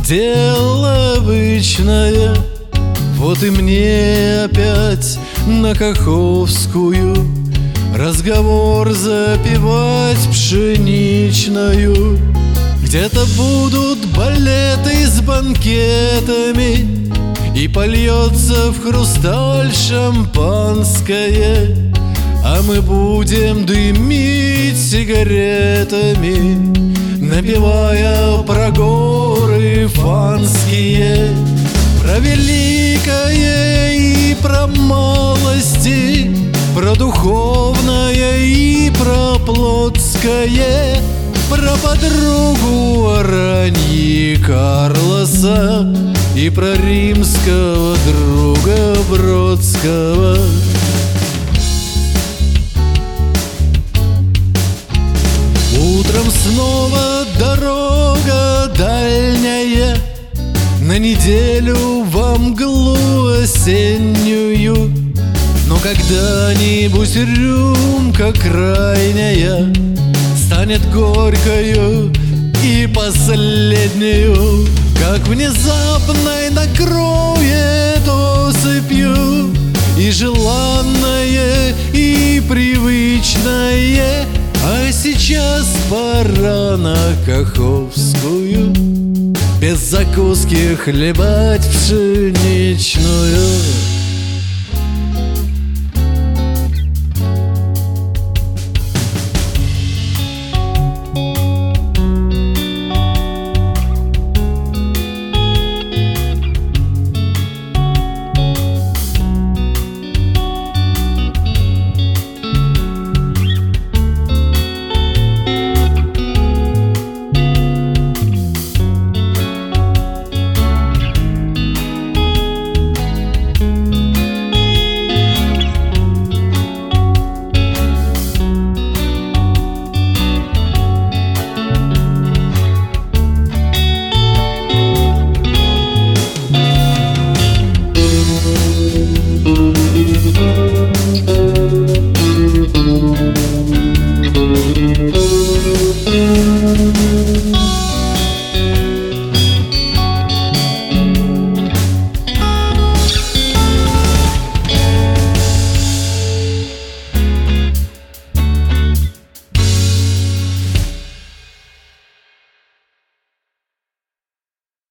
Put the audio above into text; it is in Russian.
дело обычное. Вот и мне опять на Каховскую разговор запевать пшеничную. Где-то будут балеты с банкетами, и польется в хрусталь шампанское, а мы будем дымить сигаретами, напевая про горы фанские, про великое и про малости, про духовное и про плотское, про подругу Араньи Карлоса и про римского друга Бродского. Утром снова дорога дальняя, на неделю во мглу осеннюю. Но когда-нибудь рюмка крайняя станет горькою и последнюю, как внезапной накроет осыпью и желанное, и привычное. А сейчас пора на Каховскую без закуски хлебать пшеничную.